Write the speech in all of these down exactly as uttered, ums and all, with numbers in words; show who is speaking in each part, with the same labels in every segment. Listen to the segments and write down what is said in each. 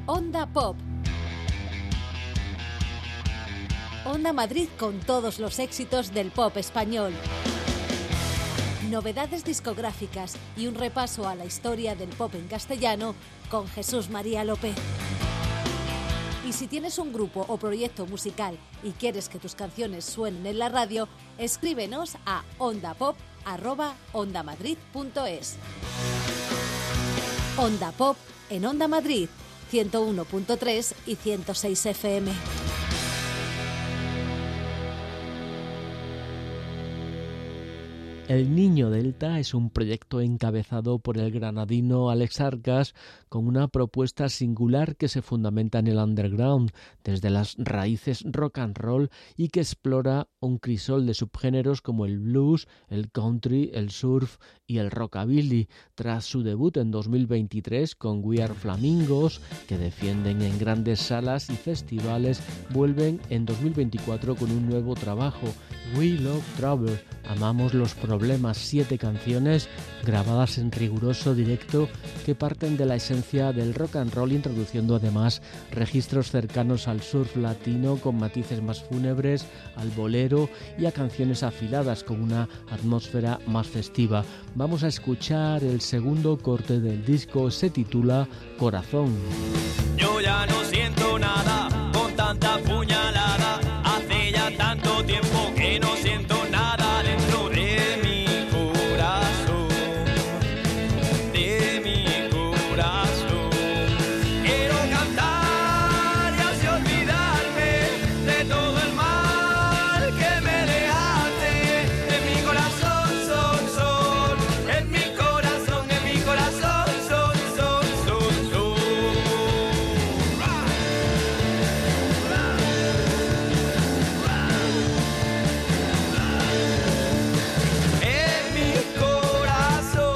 Speaker 1: Onda Pop. Onda Madrid con todos los éxitos del pop español. Novedades discográficas y un repaso a la historia del pop en castellano con Jesús María López. Y si tienes un grupo o proyecto musical y quieres que tus canciones suenen en la radio, escríbenos a ondapop arroba ondamadrid punto es. Onda Pop en Onda Madrid, ciento uno punto tres y ciento seis F M.
Speaker 2: El Niño Delta es un proyecto encabezado por el granadino Alex Arcas con una propuesta singular que se fundamenta en el underground, desde las raíces rock and roll y que explora un crisol de subgéneros como el blues, el country, el surf y el rockabilly. Tras su debut en dos mil veintitrés con We Are Flamingos, que defienden en grandes salas y festivales, vuelven en dos mil veinticuatro con un nuevo trabajo, We Love Trouble. Amamos los problemas, siete canciones grabadas en riguroso directo que parten de la esencia del rock and roll, introduciendo además registros cercanos al surf latino con matices más fúnebres, al bolero y a canciones afiladas con una atmósfera más festiva. Vamos a escuchar el segundo corte del disco, se titula Corazón.
Speaker 3: Yo ya no siento nada con tanta puñalada, hace ya tanto tiempo que no siento nada dentro de mi corazón, de mi corazón. Quiero cantar y así olvidarme de todo el mal que me dejaste. En mi corazón son, son, en mi corazón, en mi corazón son, son, son, son. En mi corazón,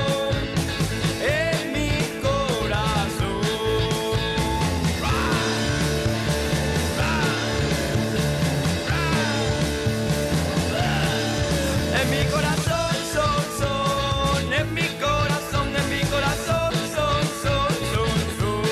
Speaker 3: en mi corazón, en mi corazón son, son, en mi corazón, en mi corazón son, son, son, son.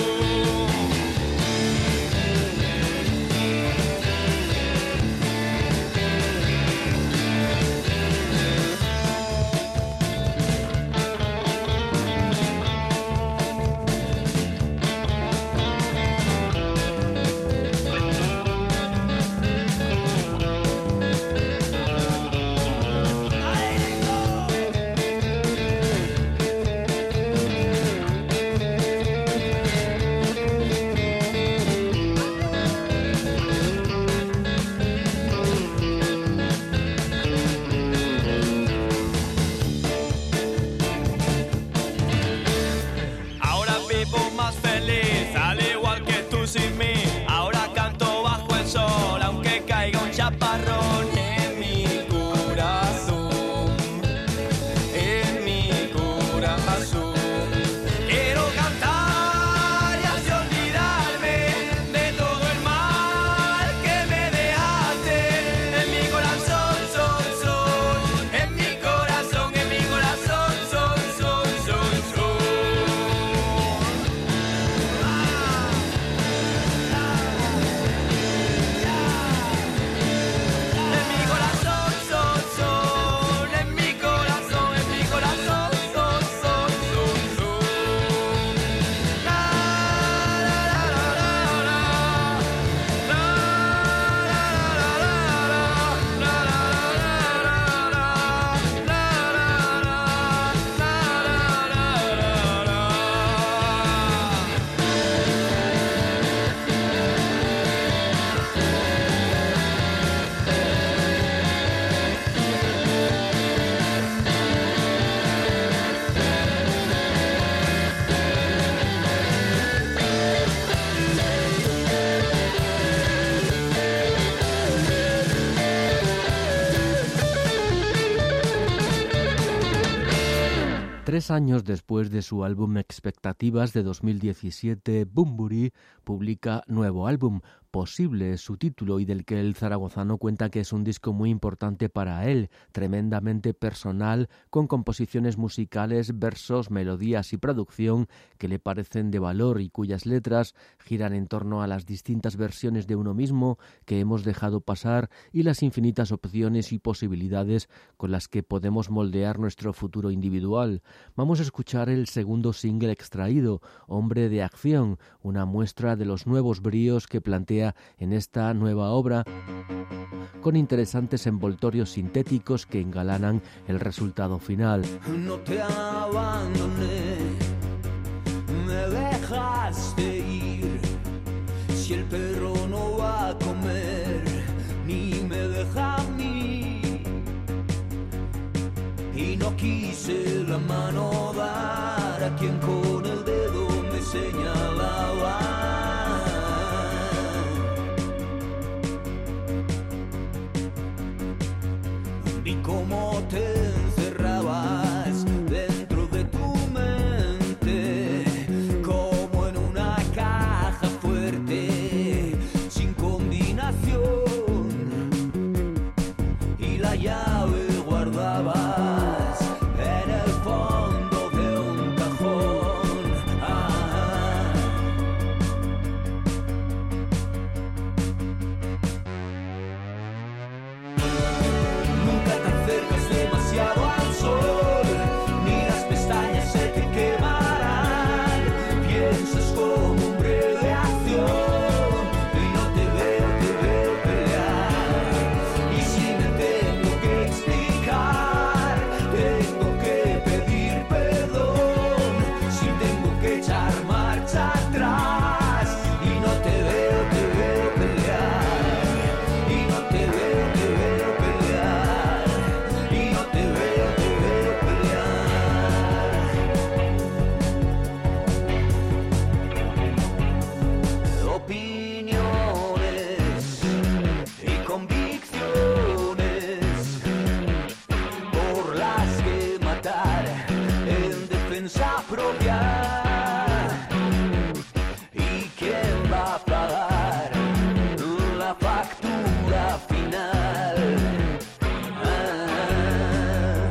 Speaker 3: Ahora vivo más feliz, al igual que tú sin mí. Ahora canto bajo el sol, aunque caiga un chaparrón. En mi corazón, en mi corazón. Quiero cantar y así olvidarme de todo el mal que me dejaste. En mi corazón son, son, en mi corazón, en mi corazón son, son, son, son. En mi corazón son, son, en mi corazón, en mi corazón son, son, son, son. La, la, la, la, la, la, la, la, la, la, la, la, la, la,
Speaker 2: Tres años después de su álbum Expectativas de dos mil diecisiete, Bunbury publica nuevo álbum. Posible es su título y del que el zaragozano cuenta que es un disco muy importante para él, tremendamente personal, con composiciones musicales, versos, melodías y producción que le parecen de valor y cuyas letras giran en torno a las distintas versiones de uno mismo que hemos dejado pasar y las infinitas opciones y posibilidades con las que podemos moldear nuestro futuro individual. Vamos a escuchar el segundo single extraído, Hombre de Acción, una muestra de los nuevos bríos que plantea en esta nueva obra, con interesantes envoltorios sintéticos que engalanan el resultado final.
Speaker 3: No te abandoné, me dejaste ir. Si el perro no va a comer, ni me deja a mí. Y no quise la mano dar a quien con el dedo me señalaba. Y cómo te encerrabas dentro de tu mente, como en una caja fuerte, sin combinación, y la llave guardabas en el fondo de un cajón. Ah. Nunca te acercas demasiado al sol, ni las pestañas se te quemarán. Piensas como hombre de acción, y no te veo, te veo pelear. Y si me tengo que explicar, tengo que pedir perdón. Si tengo que echar marcha atrás, y no te veo, te veo pelear. Y no te veo, te veo pelear. Y no te veo, te veo pelear. Opiniones y convicciones por las que matar en defensa propia. ¿Y quién va a pagar la factura final? Ah.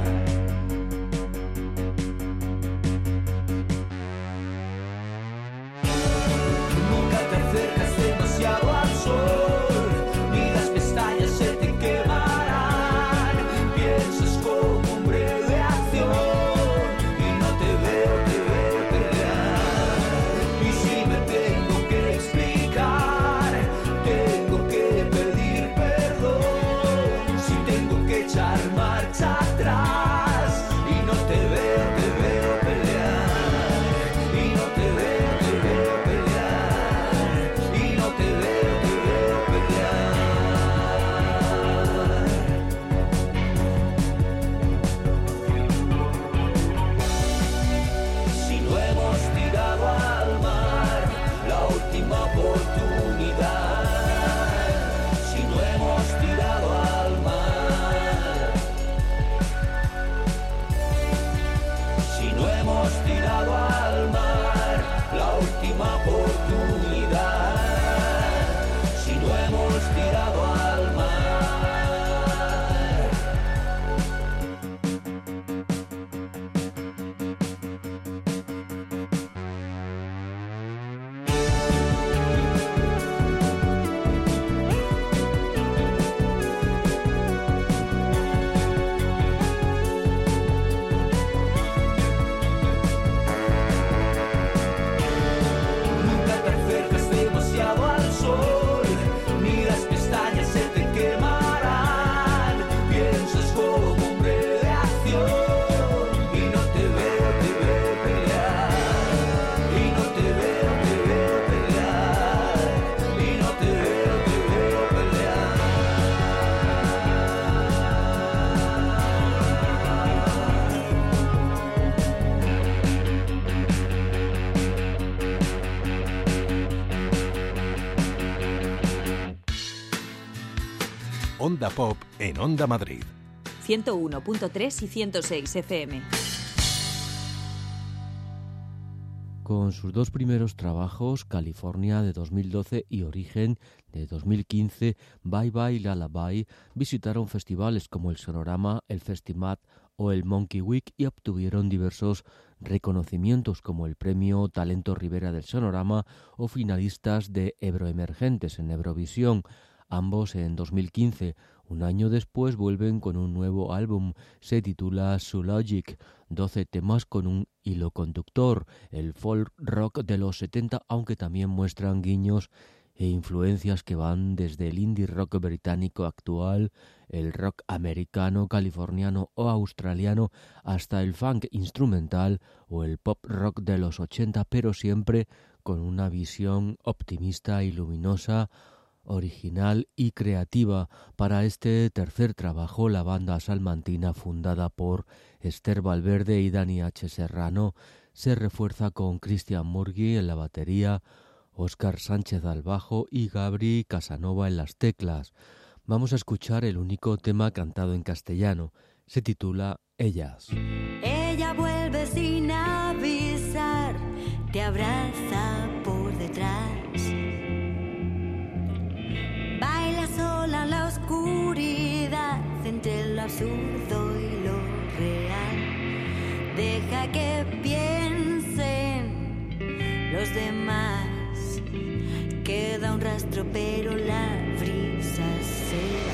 Speaker 3: Nunca te acercas demasiado al sol, ni las pestañas se te quemarán. Piensas como hombre de acción, y no te veo, te veo pelear. Y si me tengo que explicar, tengo que pedir perdón. Si tengo que echar marcha atrás, y no te veo, te veo pelear. Y no te veo, te veo pelear. Y no te veo, te veo pelear. Si no hemos tirado al mar la última oportunidad, si no hemos tirado al mar, si no hemos tirado al mar la última oportunidad, si no hemos tirado al mar. Nunca te acercas demasiado al sol, ni las pestañas se te quemarán. Piensas como hombre de acción, y no te veo, te veo pelear. Y no te veo, te veo pelear. Y no te veo, te veo pelear.
Speaker 4: Onda Pop en Onda Madrid.
Speaker 5: ciento uno punto tres y ciento seis F M.
Speaker 2: Con sus dos primeros trabajos, California de dos mil doce y Origen de dos mil quince, Bye Bye Lullaby visitaron festivales como el Sonorama, el Festimat o el Monkey Week y obtuvieron diversos reconocimientos como el Premio Talento Rivera del Sonorama o finalistas de Euroemergentes en Eurovisión, ambos en dos mil quince. Un año después vuelven con un nuevo álbum, se titula Zoologic, doce temas con un hilo conductor, el folk rock de los setenta, aunque también muestran guiños e influencias que van desde el indie rock británico actual, el rock americano, californiano o australiano, hasta el funk instrumental o el pop rock de los ochenta, pero siempre con una visión optimista y luminosa, original y creativa. Para este tercer trabajo, la banda salmantina, fundada por Esther Valverde y Dani H. Serrano, se refuerza con Cristian Murgui en la batería, Óscar Sánchez al bajo y Gabri Casanova en las teclas. Vamos a escuchar el único tema cantado en castellano. Se titula Ellas.
Speaker 5: Ella vuelve sin avisar, te abraza por detrás. Baila sola en la oscuridad, entre lo absurdo y lo real. Deja que piensen los demás. Queda un rastro, pero la brisa se va.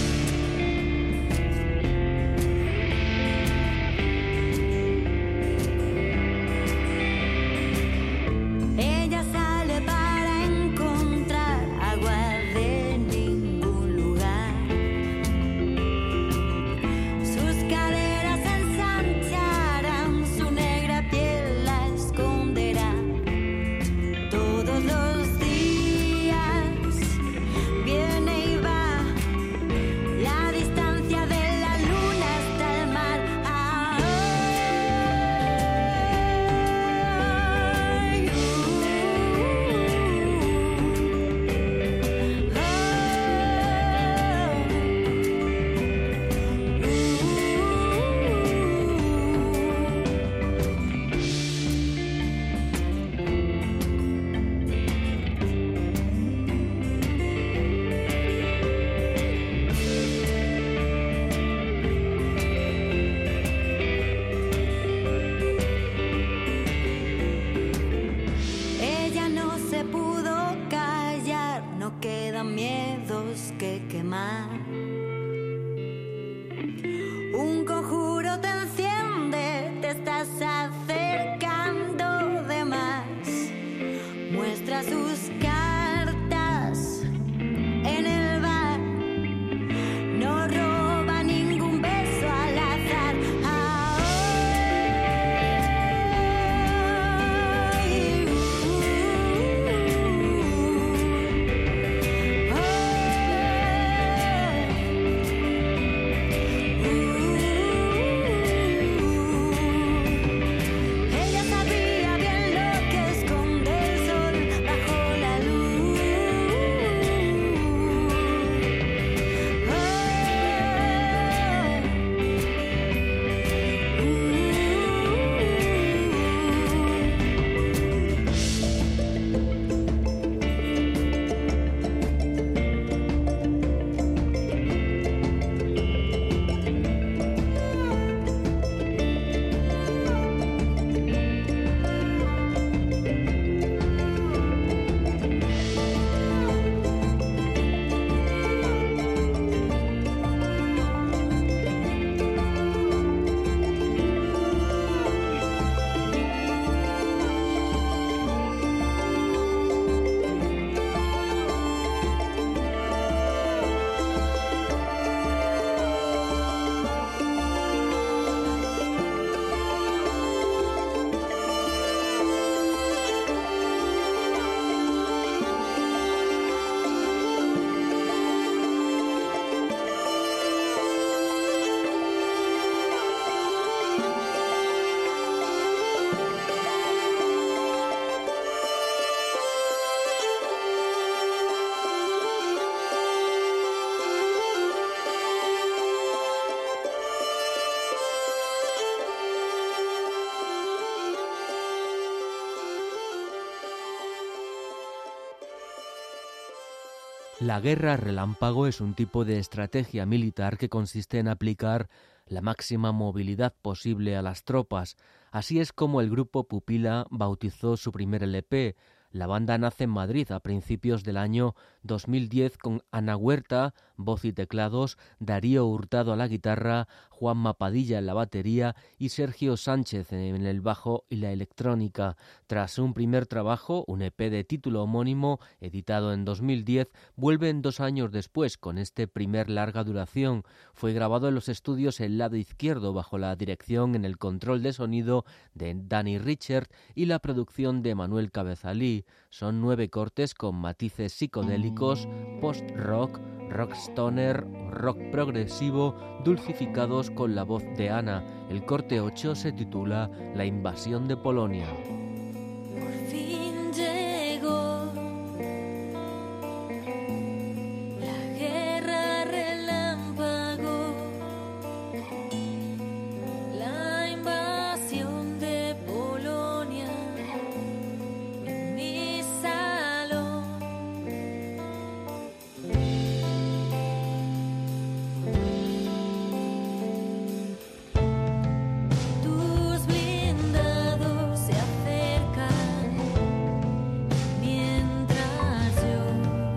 Speaker 5: Ella sale para encontrar agua de ningún lugar. Sus caderas ensancharán, su negra piel la esconderá. Todos los días
Speaker 2: La guerra relámpago es un tipo de estrategia militar que consiste en aplicar la máxima movilidad posible a las tropas. Así es como el grupo Pupila bautizó su primer L P. La banda nace en Madrid a principios del año dos mil diez con Ana Huerta, voz y teclados, Darío Hurtado a la guitarra, Juanma Padilla en la batería y Sergio Sánchez en el bajo y la electrónica. Tras un primer trabajo, un E P de título homónimo, editado en dos mil diez, vuelven dos años después con este primer larga duración. Fue grabado en los estudios El Lado Izquierdo bajo la dirección en el control de sonido de Danny Richard y la producción de Manuel Cabezalí. Son nueve cortes con matices psicodélicos, post-rock, rock stoner, rock progresivo, dulcificados con la voz de Ana. El corte ocho se titula La invasión de Polonia.
Speaker 5: Por fin llegó la guerra relámpago, la invasión de Polonia en mi salón. Tus blindados se acercan mientras yo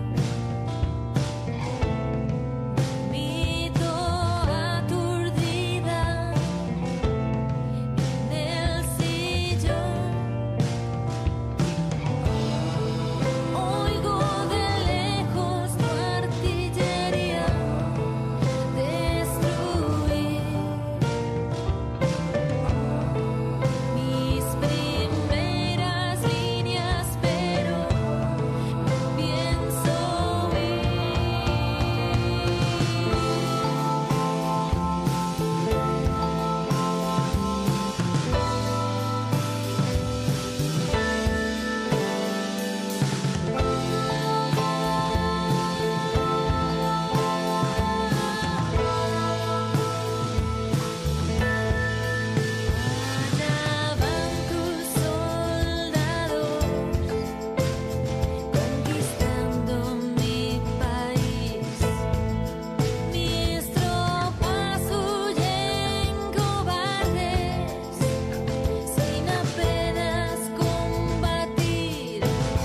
Speaker 5: mito aturdida en el sillón. Oigo de lejos tu artillería destruir mis primeras líneas, pero no pienso huir. Allá van tus soldados conquistando mi país. Mis tropas huyen cobardes sin apenas combatir.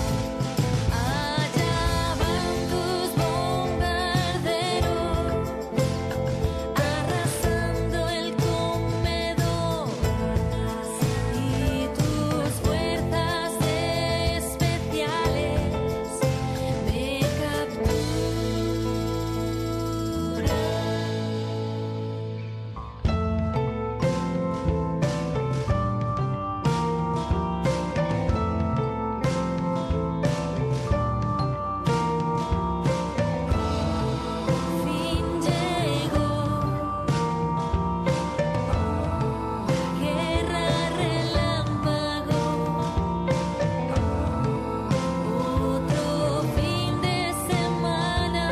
Speaker 5: Allá van tus bombarderos arrasando el comedor y tus fuerzas especiales me capturan. Fin llegó la guerra relámpago, otro fin de semana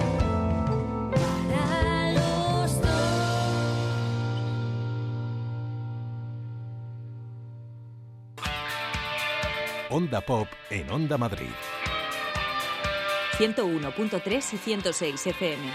Speaker 5: para los dos.
Speaker 4: Onda Pop en Onda Madrid.
Speaker 6: ciento uno punto tres y ciento seis F M.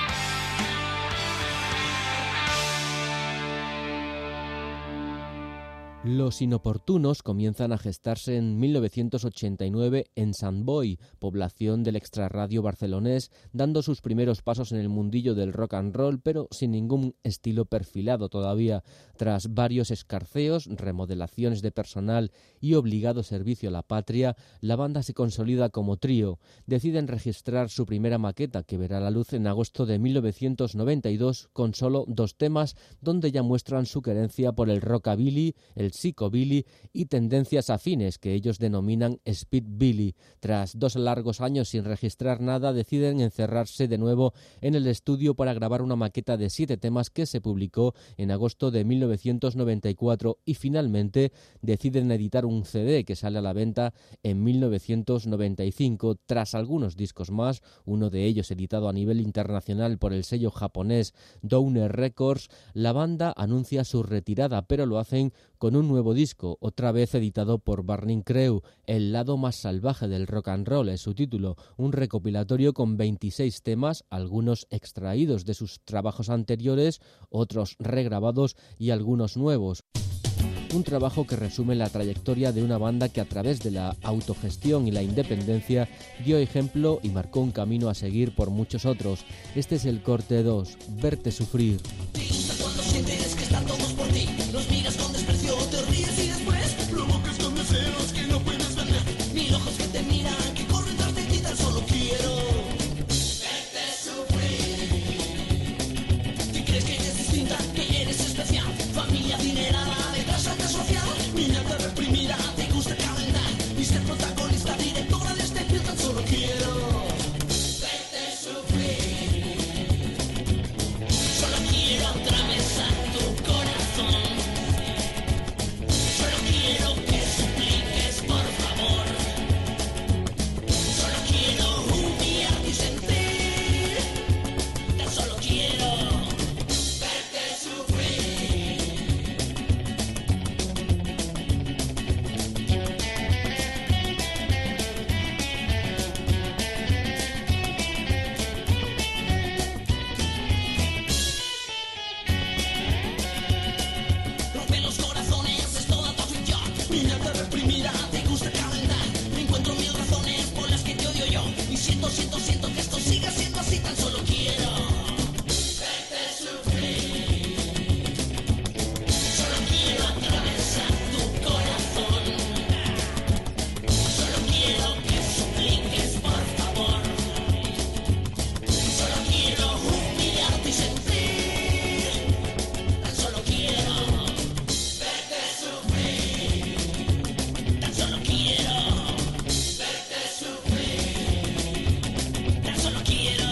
Speaker 2: Los Inoportunos comienzan a gestarse en mil novecientos ochenta y nueve en Sant Boi, población del extrarradio barcelonés, dando sus primeros pasos en el mundillo del rock and roll, pero sin ningún estilo perfilado todavía. Tras varios escarceos, remodelaciones de personal y obligado servicio a la patria, la banda se consolida como trío. Deciden registrar su primera maqueta, que verá la luz en agosto de mil novecientos noventa y dos, con solo dos temas, donde ya muestran su querencia por el rockabilly, el psychobilly y tendencias afines que ellos denominan speedbilly. Tras dos largos años sin registrar nada, deciden encerrarse de nuevo en el estudio para grabar una maqueta de siete temas que se publicó en agosto de mil novecientos noventa y cuatro y finalmente deciden editar un C D que sale a la venta en mil novecientos noventa y cinco. Tras algunos discos más, uno de ellos editado a nivel internacional por el sello japonés Downer Records, la banda anuncia su retirada, pero lo hacen con un un nuevo disco, otra vez editado por Burning Creu. El lado más salvaje del rock and roll es su título, un recopilatorio con veintiséis temas, algunos extraídos de sus trabajos anteriores, otros regrabados y algunos nuevos. Un trabajo que resume la trayectoria de una banda que a través de la autogestión y la independencia dio ejemplo y marcó un camino a seguir por muchos otros. Este es el corte dos, Verte sufrir.
Speaker 7: Cuando sientes que están todos por ti, los miras con desprecio, te ríes y después provocas con deseos que no puedes vender. Mil ojos que te miran, que corren tras de ti, tan solo quiero verte sufrir. ¿Qué crees que eres distinta, que eres especial? Familia adinerada, detrás alta social, niña te reprimida, te gusta calentar y ser protagonista, directora de este film, tan solo quiero verte sufrir. Solo quiero atravesar tu corazón. Solo quiero que supliques, por favor. Solo quiero humillarte y sentir. Tan solo quiero verte sufrir. Rompe los corazones, es toda tu afición. Niña te reprimida, te gusta calentar. Encuentro mil razones por las que te odio yo. Y siento, siento, siento que esto siga siendo así. Tan solo quiero verte sufrir. Solo quiero atravesar tu corazón. Solo quiero que supliques, por favor. Solo quiero humillarte y sentir. Tan solo quiero verte sufrir. Tan solo quiero verte sufrir. Tan solo quiero.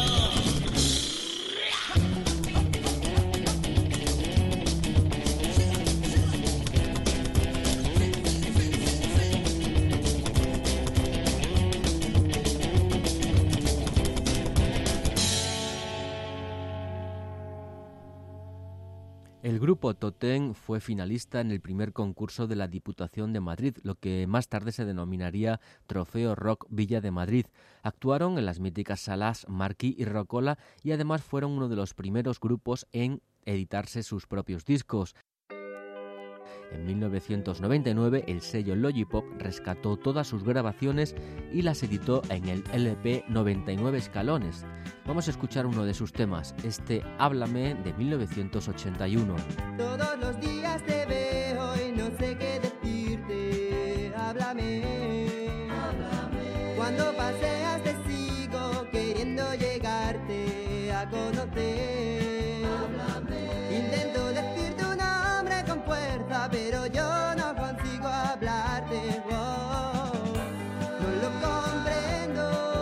Speaker 2: El grupo Totén fue finalista en el primer concurso de la Diputación de Madrid, lo que más tarde se denominaría Trofeo Rock Villa de Madrid. Actuaron en las míticas salas Marquí y Rocola y además fueron uno de los primeros grupos en editarse sus propios discos. En mil novecientos noventa y nueve el sello Logipop rescató todas sus grabaciones y las editó en el L P noventa y nueve escalones. Vamos a escuchar uno de sus temas, este Háblame de mil novecientos ochenta y uno.
Speaker 8: Todos los días te veo y no sé qué decirte. Háblame, háblame. Cuando paseas te sigo queriendo llegarte a conocer. Háblame. Intento decirte un nombre con fuerza, pero yo no consigo hablarte. Oh, no lo comprendo,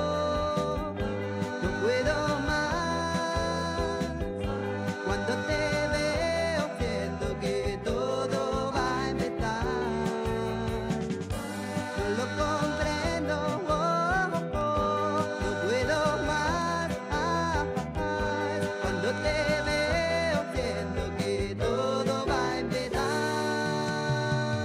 Speaker 8: no puedo más. Cuando te veo siento que todo va a empezar. No lo comprendo, oh, oh, oh, no puedo más. Ah, ah, ah. Cuando te veo siento que todo va a empezar.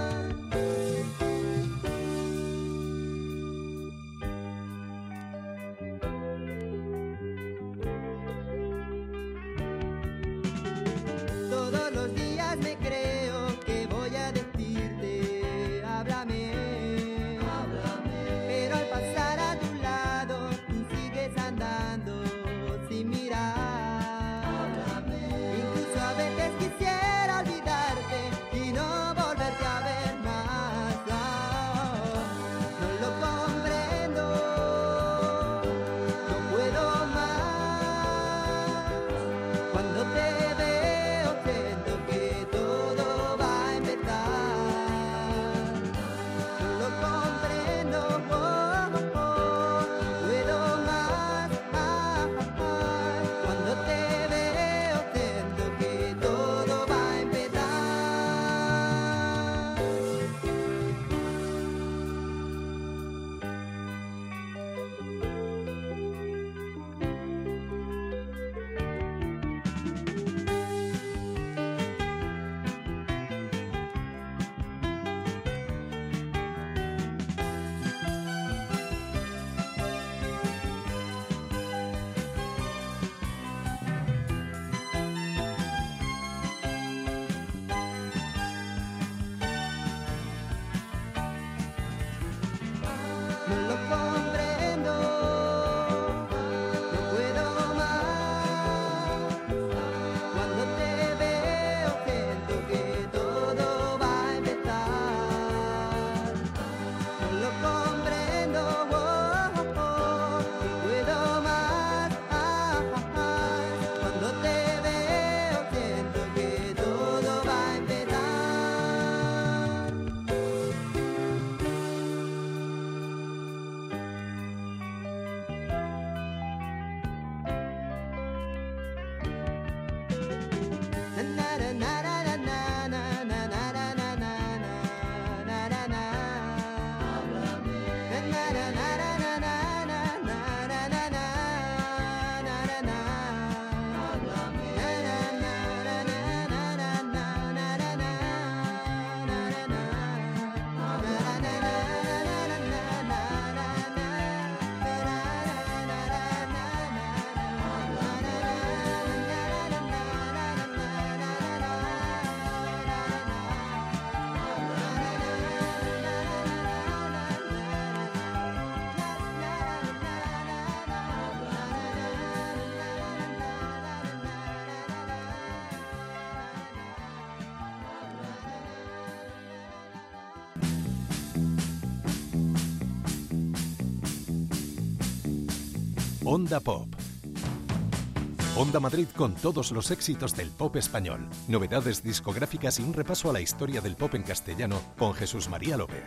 Speaker 4: Onda Pop. Onda Madrid con todos los éxitos del pop español, novedades discográficas y un repaso a la historia del pop en castellano con Jesús María López.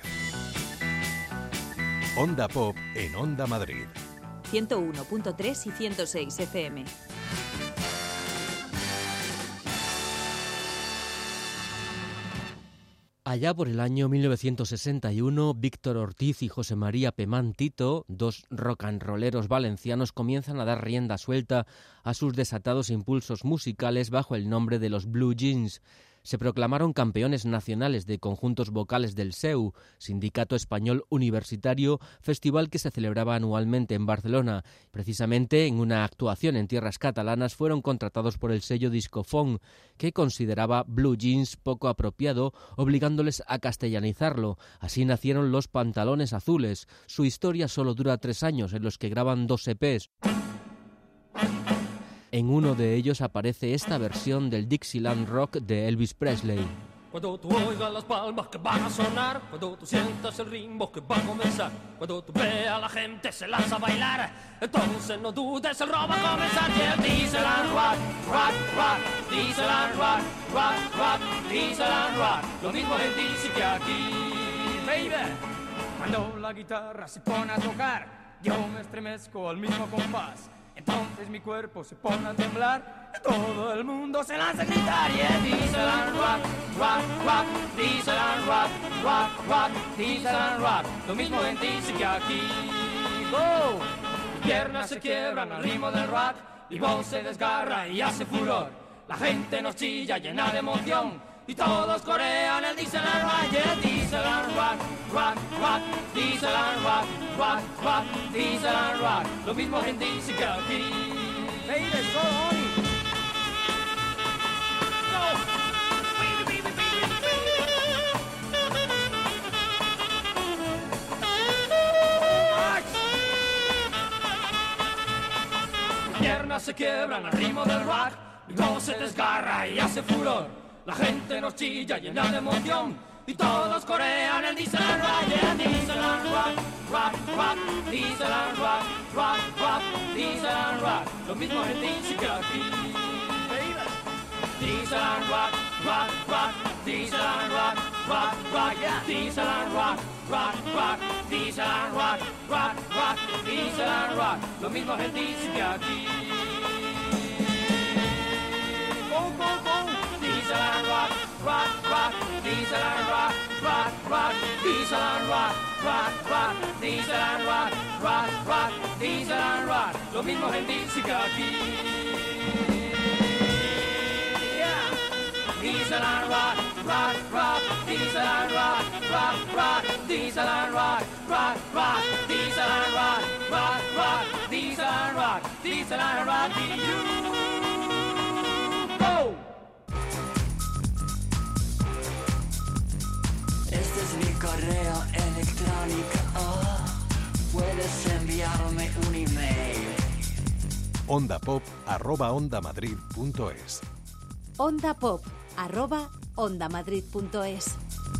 Speaker 4: Onda Pop en Onda Madrid.
Speaker 6: ciento uno punto tres y ciento seis F M.
Speaker 2: Allá por el año mil novecientos sesenta y uno, Víctor Ortiz y José María Pemán Tito, dos rock and rolleros valencianos, comienzan a dar rienda suelta a sus desatados impulsos musicales bajo el nombre de los Blue Jeans. Se proclamaron campeones nacionales de conjuntos vocales del S E U, Sindicato Español Universitario, festival que se celebraba anualmente en Barcelona. Precisamente en una actuación en tierras catalanas fueron contratados por el sello Discofon, que consideraba Blue Jeans poco apropiado, obligándoles a castellanizarlo. Así nacieron los Pantalones Azules. Su historia solo dura tres años, en los que graban dos E Pes. En uno de ellos aparece esta versión del Dixieland Rock de Elvis Presley.
Speaker 9: Cuando tú oigas las palmas que van a sonar, cuando tú sientas el ritmo que va a comenzar, cuando tú veas a la gente se lanza a bailar, entonces no dudes, el rock va a comenzar. Y el Dixieland Rock, rock, rock, Dixieland Rock, rock, rock, Dixieland Rock, lo mismo en D C que aquí, baby. Cuando la guitarra se pone a tocar, yo me estremezco al mismo compás. Entonces mi cuerpo se pone a temblar, todo el mundo se lanza a gritar. Y es Dixieland Rock, rock, rock, Dixieland Rock, rock, rock, Dixieland Rock, lo mismo en D C que aquí. ¡Go! Piernas se quiebran al ritmo del rock, y voz se desgarra y hace furor. La gente nos chilla llena de emoción, y todos corean el Dixieland Rock. Y el Dixieland Rock, rock, rock, Dixieland Rock, rock, rock, Dixieland Rock, lo mismo en D C que aquí. Baby, so on. Go. Baby, baby, baby, baby. Piernas se quiebran al ritmo del rock, mi voz se desgarra y hace furor. La gente nos chilla llena de emoción, y todos corean el Dixieland Rock. Yeah, Dixieland Rock, rock, rock, Dixieland Rock, rock, rock, Dixieland Rock, lo mismo en D C que aquí. Dixieland Rock, rock, rock, Dixieland Rock, rock, rock, yeah, Dixieland Rock, rock, rock, Dixieland Rock, rock, rock, Dixieland Rock, lo mismo en D C que aquí. Go, go, go. Dixieland Rock, rock, rock, Dixieland Rock, rock, rock, Dixieland Rock, rock, rock, Dixieland Rock, rock, rock, Dixieland Rock, lo mismo en D C que aquí. Yeah. Dixieland Rock, rock, rock, Dixieland Rock, rock, rock, Dixieland Rock, rock, rock, Dixieland Rock, rock, rock, Dixieland Rock, Dixieland Rock, you. Go.
Speaker 10: Este es mi correo electrónico, oh.
Speaker 4: ondapop arroba ondamadrid punto es.
Speaker 1: Ondapop arroba ondamadrid punto es.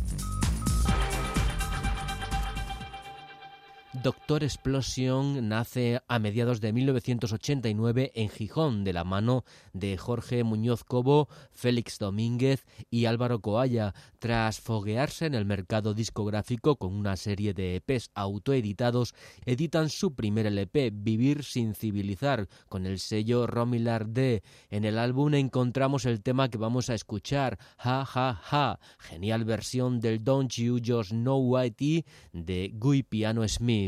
Speaker 2: Doctor Explosion nace a mediados de mil novecientos ochenta y nueve en Gijón, de la mano de Jorge Muñoz Cobo, Félix Domínguez y Álvaro Coalla, tras foguearse en el mercado discográfico con una serie de E Pes autoeditados. Editan su primer L P, Vivir sin civilizar, con el sello Romilar D. En el álbum encontramos el tema que vamos a escuchar, Ja Ja Ja, genial versión del Don't You Just Know Whitey de Guy Piano Smith.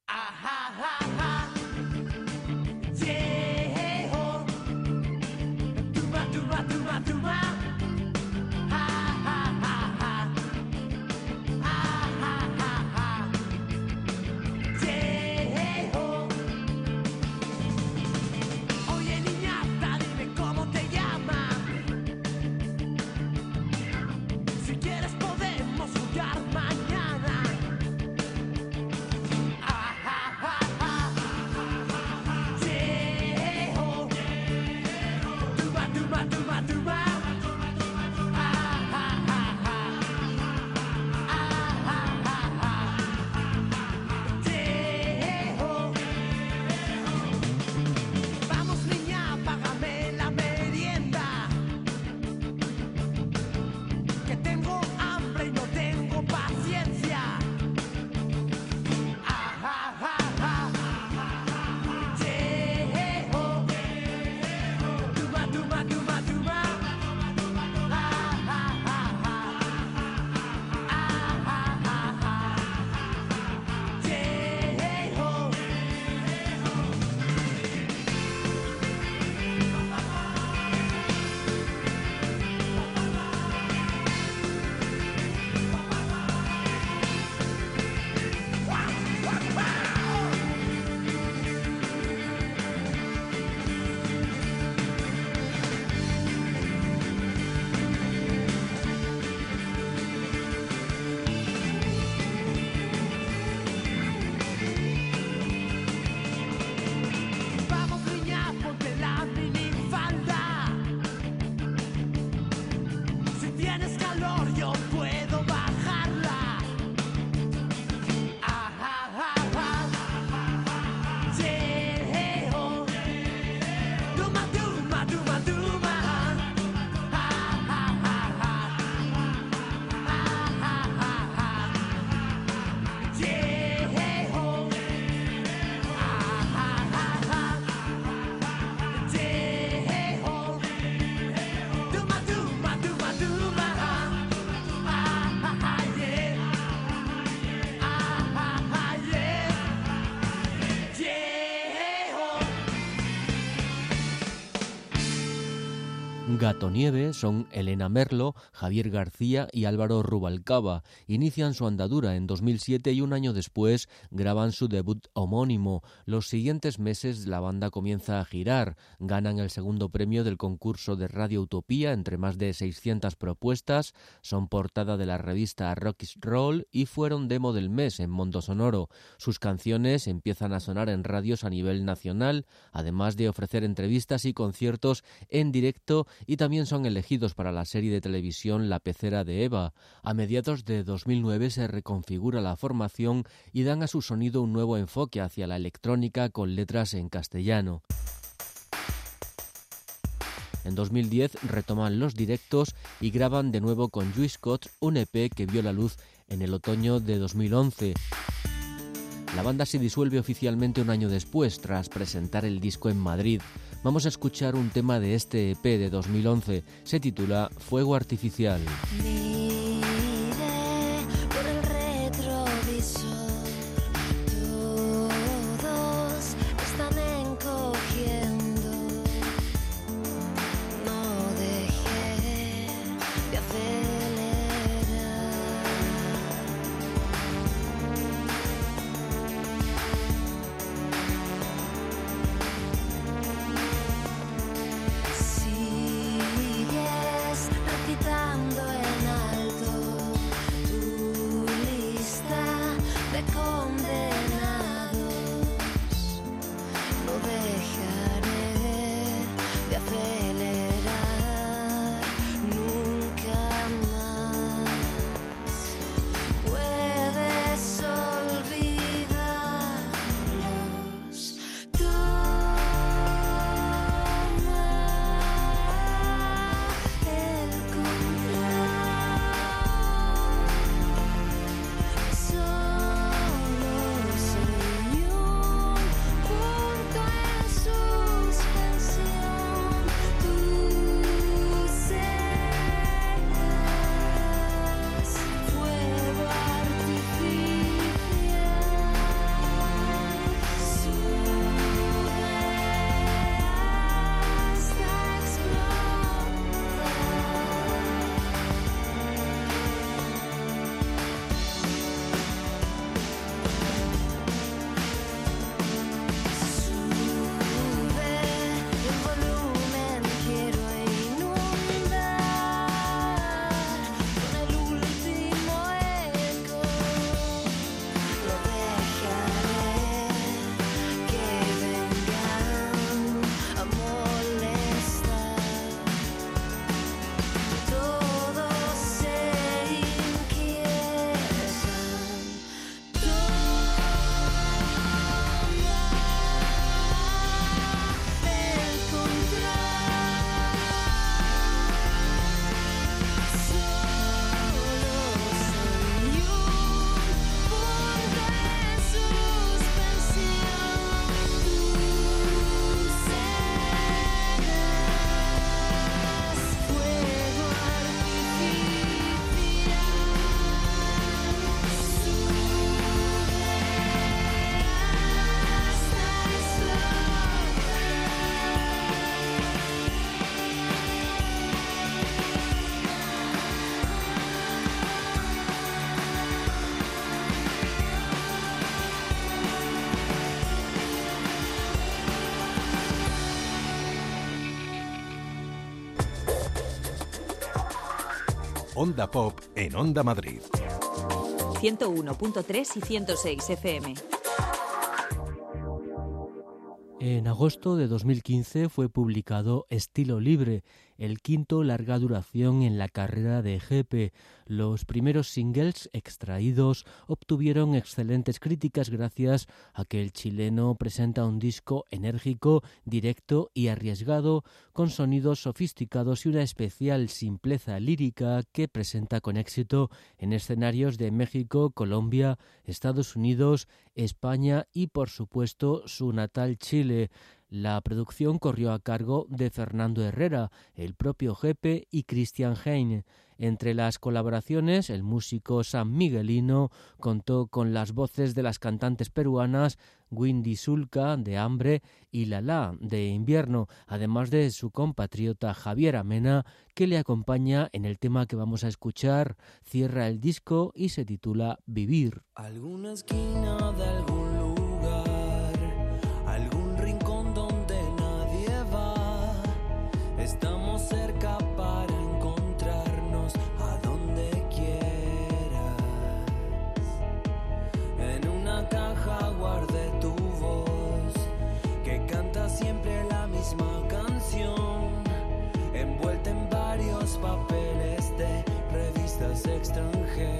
Speaker 2: Gatonieve son Elena Merlo, Javier García y Álvaro Rubalcaba. Inician su andadura en dos mil siete y un año después graban su debut homónimo. Los siguientes meses la banda comienza a girar. Ganan el segundo premio del concurso de Radio Utopía entre más de seiscientas propuestas. Son portada de la revista Rock is Roll y fueron demo del mes en Mondo Sonoro. Sus canciones empiezan a sonar en radios a nivel nacional, además de ofrecer entrevistas y conciertos en directo, y también son elegidos para la serie de televisión La Pecera de Eva. A mediados de dos mil nueve se reconfigura la formación y dan a su sonido un nuevo enfoque hacia la electrónica con letras en castellano. En dos mil diez retoman los directos y graban de nuevo con Lluís Scott un E P que vio la luz en el otoño de dos mil once. La banda se disuelve oficialmente un año después, tras presentar el disco en Madrid. Vamos a escuchar un tema de este E P de dos mil once. Se titula Fuego Artificial.
Speaker 5: Miré por el retrovisor, todos están encogiendo. No dejé de acelerar. Sigues recitando en
Speaker 4: Onda Pop en Onda Madrid.
Speaker 6: ciento uno punto tres y ciento seis F M.
Speaker 2: En agosto de dos mil quince fue publicado Estilo Libre, el quinto larga duración en la carrera de Jepe. Los primeros singles extraídos obtuvieron excelentes críticas gracias a que el chileno presenta un disco enérgico, directo y arriesgado, con sonidos sofisticados y una especial simpleza lírica que presenta con éxito en escenarios de México, Colombia, Estados Unidos, España y, por supuesto, su natal Chile. La producción corrió a cargo de Fernando Herrera, el propio Jepe y Christian Hein. Entre las colaboraciones, el músico San Miguelino contó con las voces de las cantantes peruanas Windy Zulka, de Hambre, y Lala, de Invierno, además de su compatriota Javier Amena, que le acompaña en el tema que vamos a escuchar. Cierra el disco y se titula Vivir.
Speaker 3: Alguna esquina de algún lugar, algún rincón donde nadie va. Estamos cerca para encontrarnos a donde quieras. En una caja guardé tu voz, que canta siempre la misma canción, envuelta en varios papeles de revistas extranjeras.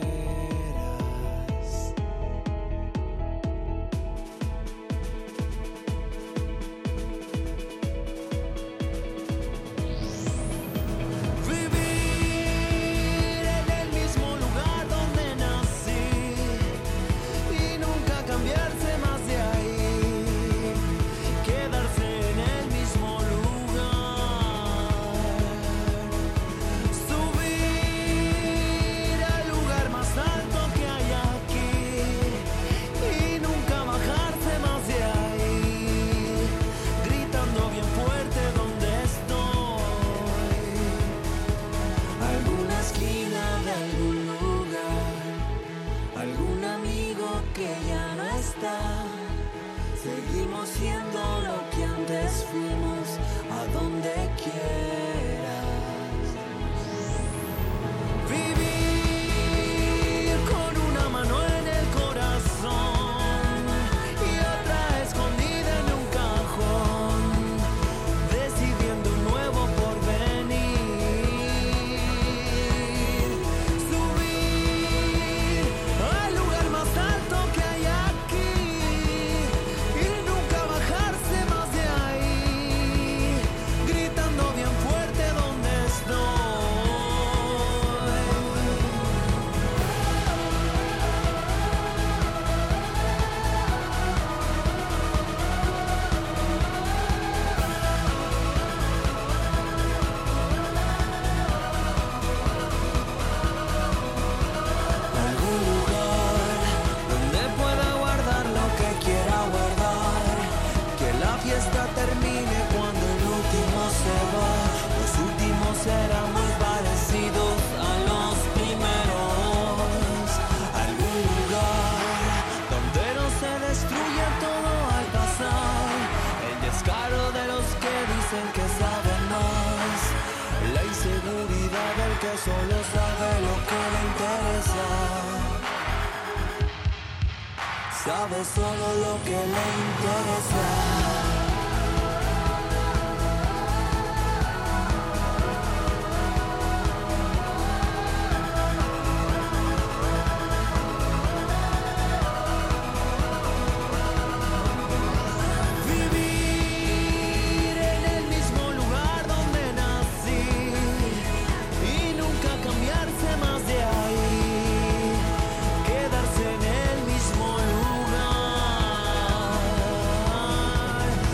Speaker 3: Seguimos siendo lo que antes fuimos, a donde quieras. Vivir con una mano en el corazón y otra escondida en un cajón, decidiendo un nuevo porvenir. Subir al lugar más alto que hay aquí. Termine cuando el último se va. Los últimos serán muy parecidos a los primeros. Algún lugar donde no se destruye todo al pasar. El descaro de los que dicen que saben más. La inseguridad del que solo sabe lo que le interesa. Sabe solo lo que le interesa. Quedarse en el mismo lugar.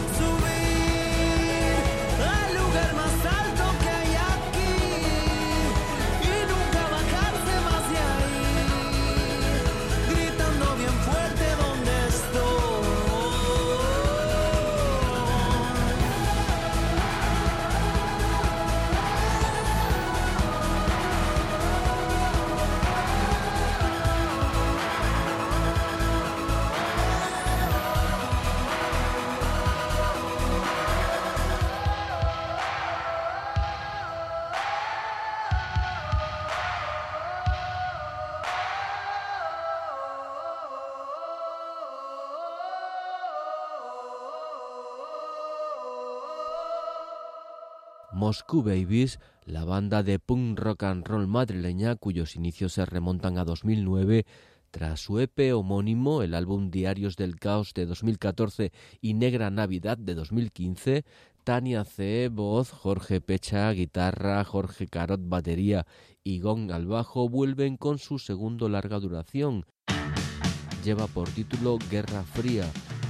Speaker 2: Moscú Babies, la banda de punk rock and roll madrileña cuyos inicios se remontan a dos mil nueve, tras su E P homónimo, el álbum Diarios del Caos de dos mil catorce y Negra Navidad de dos mil quince, Tania C, voz, Jorge Pecha, guitarra, Jorge Carot, batería y gong al bajo, vuelven con su segundo larga duración. Lleva por título Guerra Fría.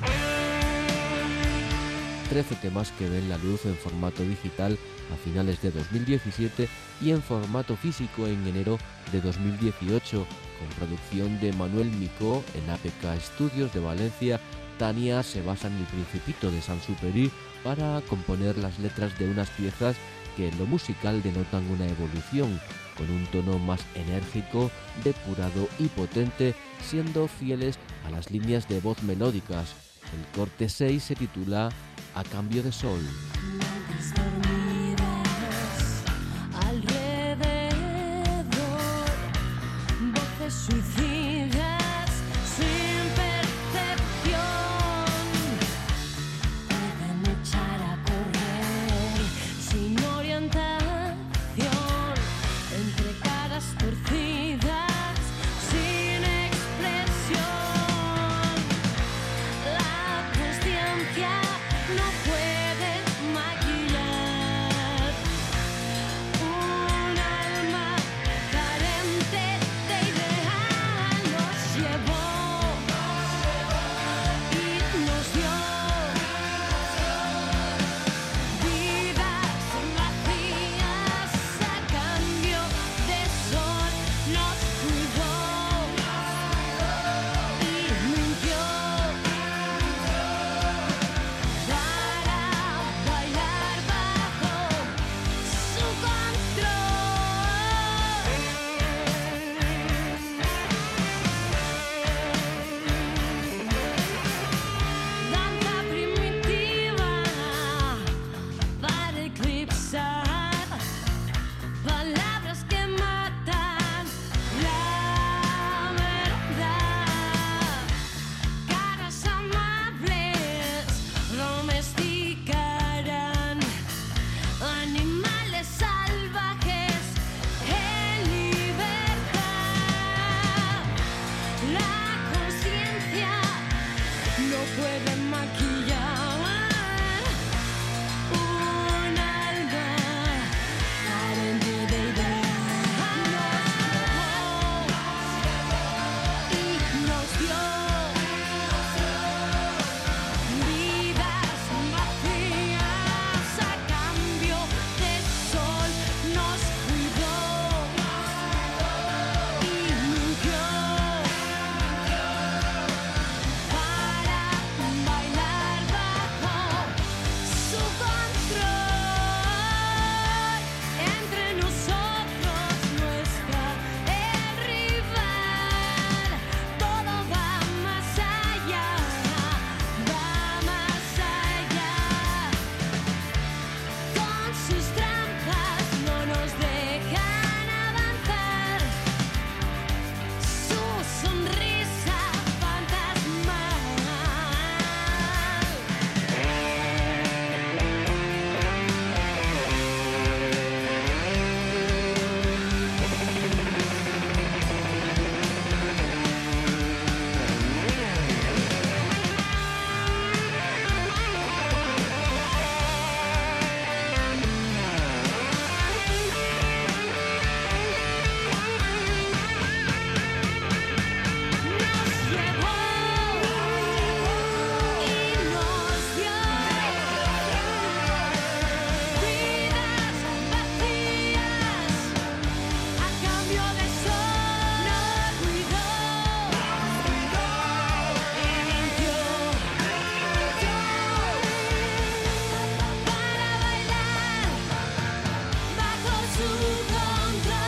Speaker 2: trece temas que ven la luz en formato digital a finales de dos mil diecisiete y en formato físico en enero de dos mil dieciocho, con producción de Manuel Micó en A P K Studios de Valencia. Tania se basa en El Principito de Saint-Exupéry para componer las letras de unas piezas que en lo musical denotan una evolución, con un tono más enérgico, depurado y potente, siendo fieles a las líneas de voz melódicas. El corte seis se titula A Cambio de Sol.
Speaker 10: Suicidas sin percepción, pueden echar a correr sin orientación, entre caras torcidas, sin expresión. La consciencia no puede maquillar un alma carente de ideal. Nos llevó y nos dio vidas vacías a cambio de sol. Nos cuidó y mintió para bailar bajo su control. Danza primitiva para eclipsar palabras que matan la verdad. Caras amables domesticarán animales salvajes en libertad. La conciencia no puede maquillar un alma carente de ideal. Nos llevó y nos dio vidas vacías a cambio de sol. Nos cuidó y mintió para bailar bajo su control. Entre nosotros no está el rival. Todo va más allá, va más allá. Con sus trampas no nos dejan avanzar. Su sonrisa fantasmal. Nos llevó y nos dio vidas vacías a cambio de sol. Nos cuidó y mintió para bailar bajo su control.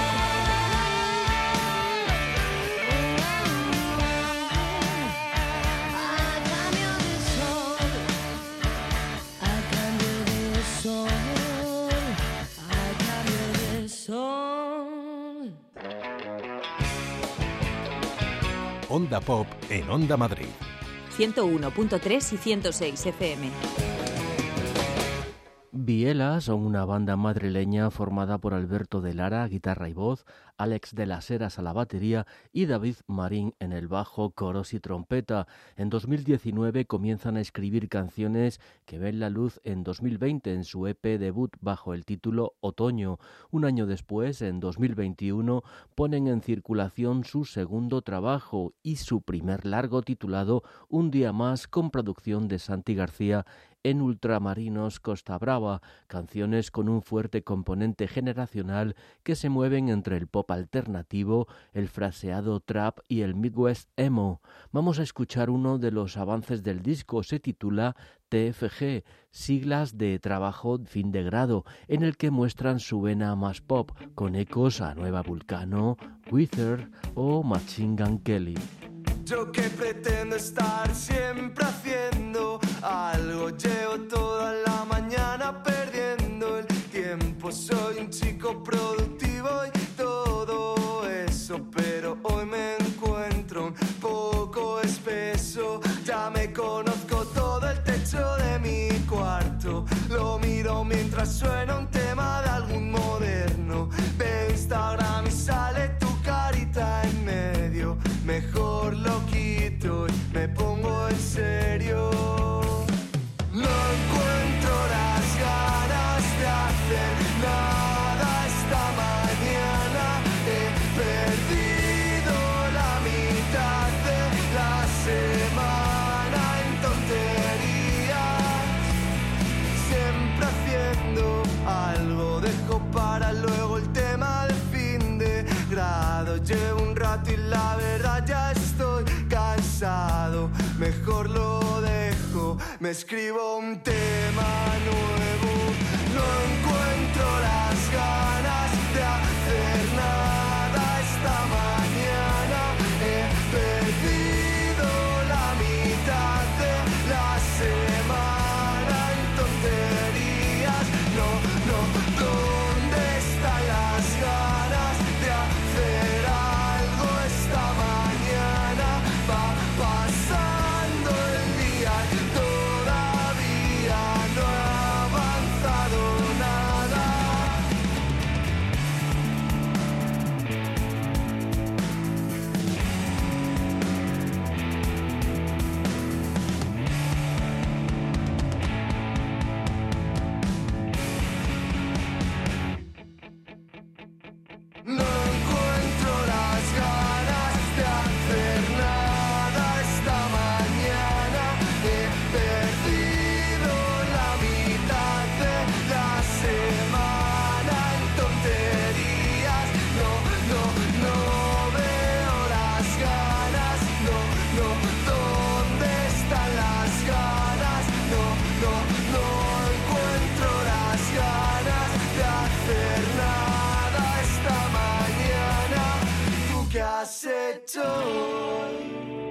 Speaker 10: A cambio de sol, a cambio de sol, a cambio de sol.
Speaker 4: Onda Pop en Onda Madrid.
Speaker 6: ciento uno punto tres y ciento seis F M.
Speaker 2: Biela son una banda madrileña formada por Alberto de Lara, guitarra y voz, Alex de las Heras a la batería y David Marín en el bajo, coros y trompeta. En dos mil diecinueve comienzan a escribir canciones que ven la luz en dos mil veinte en su E P debut bajo el título Otoño. Un año después, en dos mil veintiuno, ponen en circulación su segundo trabajo y su primer largo titulado Un día más, con producción de Santi García en Ultramarinos Costa Brava, canciones con un fuerte componente generacional que se mueven entre el pop alternativo, el fraseado trap y el Midwest emo. Vamos a escuchar uno de los avances del disco, se titula T F G, siglas de trabajo fin de grado, en el que muestran su vena más pop, con ecos a Nueva Vulcano, Wither o Machine Gun Kelly.
Speaker 3: Yo que pretendo estar siempre haciendo algo, llevo toda la mañana perdiendo el tiempo. Soy un chico productivo y todo eso, pero hoy me encuentro un poco espeso. Ya me conozco todo el techo de mi cuarto, lo miro mientras suena un tema de algún moderno. Veo Instagram y sale tu carita en medio. Mejor lo quito y me pongo en serio. No encuentro las ganas de hacer nada esta mañana. He perdido la mitad de la semana en tonterías. Siempre haciendo algo, dejo para luego el tema de fin de grado. Llevo un rato y la verdad ya estoy cansado. Mejor lo dejo, me escribo un tema nuevo. No encuentro las ganas de hacer nada esta mañana. He perdido la mitad de la semana en tonterías. No, no, ¿dónde están las ganas de hacer algo esta mañana? Va pasando el día y todavía no he avanzado nada. No encuentro las ganas de hacer nada esta mañana. He perdido la mitad de la semana en tonterías. No, no, no veo las ganas. No, no, ¿dónde están las ganas? No, no, no encuentro las ganas de hacer nada esta mañana. ¿Tú qué has hecho hoy?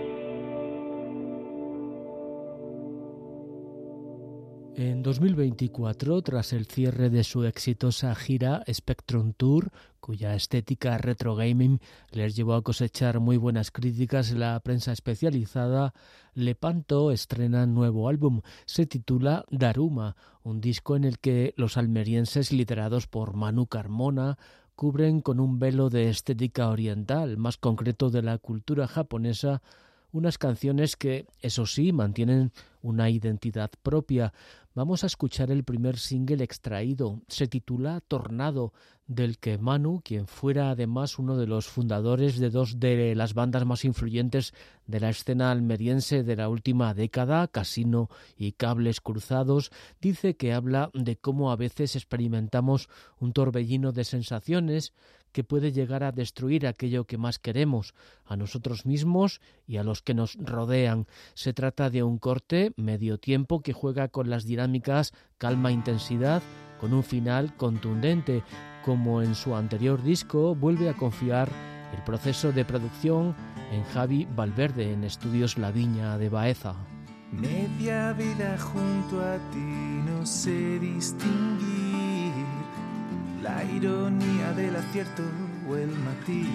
Speaker 2: En dos mil veinticuatro, tras el cierre de su exitosa gira Spectrum Tour, cuya estética retro gaming les llevó a cosechar muy buenas críticas en la prensa especializada, Lepanto estrena nuevo álbum. Se titula Daruma, un disco en el que los almerienses, liderados por Manu Carmona, cubren con un velo de estética oriental, más concreto de la cultura japonesa, unas canciones que, eso sí, mantienen una identidad propia. Vamos a escuchar el primer single extraído. Se titula Tornado, del que Manu, quien fuera además uno de los fundadores de dos de las bandas más influyentes de la escena almeriense de la última década, Casino y Cables Cruzados, dice que habla de cómo a veces experimentamos un torbellino de sensaciones que puede llegar a destruir aquello que más queremos, a nosotros mismos y a los que nos rodean. Se trata de un corte medio tiempo que juega con las dinámicas calma-intensidad, con un final contundente. Como en su anterior disco, vuelve a confiar el proceso de producción en Javi Valverde, en Estudios La Viña de Baeza.
Speaker 11: Media vida junto a ti, no sé distinguir la ironía del acierto o el matiz.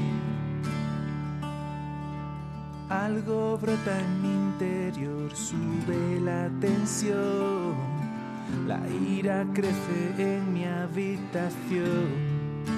Speaker 11: Algo brota en mi interior, sube la tensión, La ira crece en mi habitación.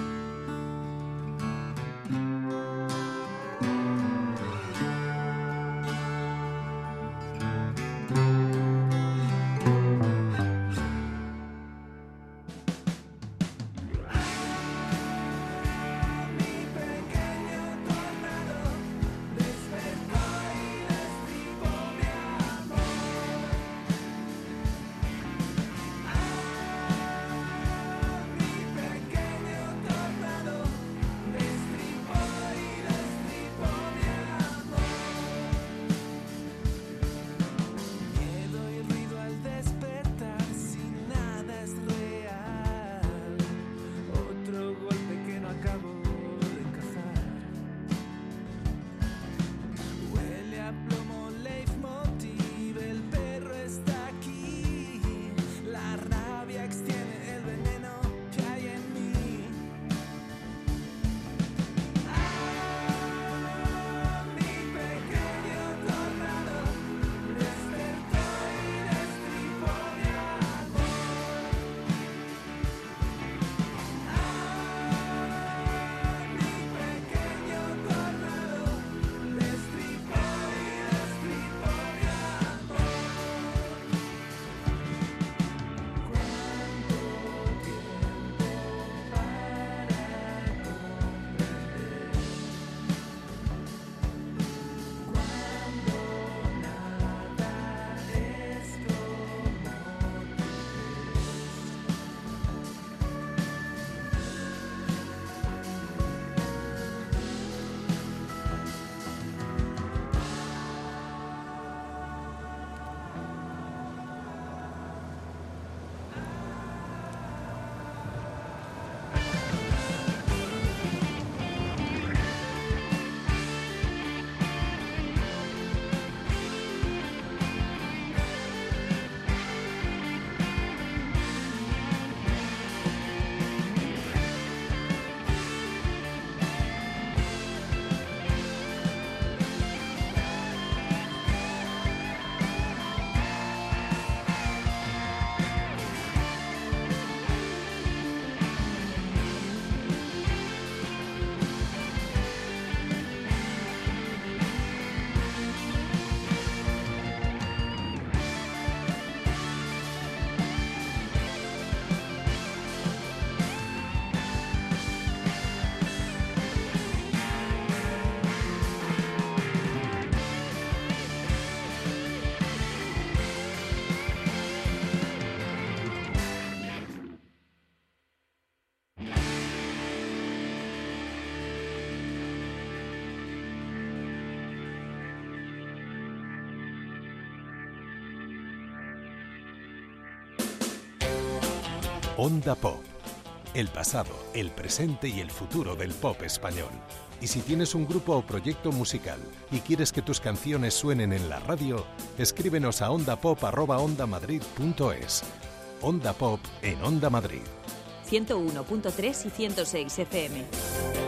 Speaker 4: Onda Pop. El pasado, el presente y el futuro del pop español. Y si tienes un grupo o proyecto musical y quieres que tus canciones suenen en la radio, escríbenos a ondapop arroba ondamadrid punto es. Onda Pop en Onda Madrid.
Speaker 6: ciento uno punto tres y ciento seis F M.